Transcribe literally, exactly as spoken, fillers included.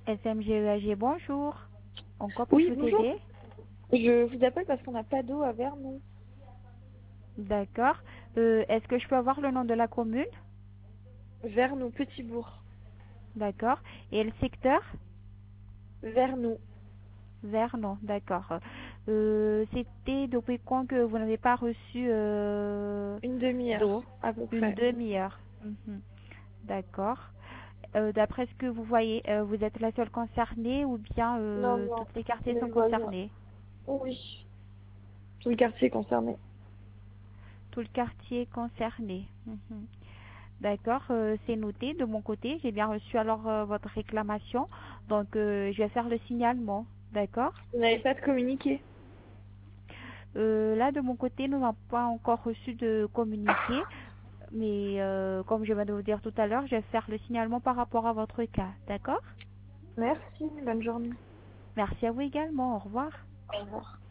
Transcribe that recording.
S M G E A G, bonjour. Encore Oui, puis-je vous bonjour. aider? Je vous appelle parce qu'on n'a pas d'eau à Vernon. D'accord. Euh, Est-ce que je peux avoir le nom de la commune? Vernon, Petit Bourg. D'accord. Et le secteur? Vernon. Vernon, d'accord. Euh, C'était depuis quand que vous n'avez pas reçu euh, Une demi-heure, d'eau? à peu Une près. demi-heure. Mhm. D'accord. Euh, D'après ce que vous voyez, euh, vous êtes la seule concernée ou bien Non, euh, non. toutes les quartiers Mes sont voisins. concernés? Oui. Tout le quartier concerné. Tout le quartier concerné. Mhm. D'accord, euh, c'est noté de mon côté. J'ai bien reçu alors euh, votre réclamation. Donc, euh, je vais faire le signalement. D'accord. Vous n'avez pas de communiqué? Euh, là, de mon côté, nous n'avons pas encore reçu de communiqué. Mais euh, comme je viens de vous dire tout à l'heure, je vais faire le signalement par rapport à votre cas. D'accord. Merci, bonne journée. Merci à vous également. Au revoir. Au revoir.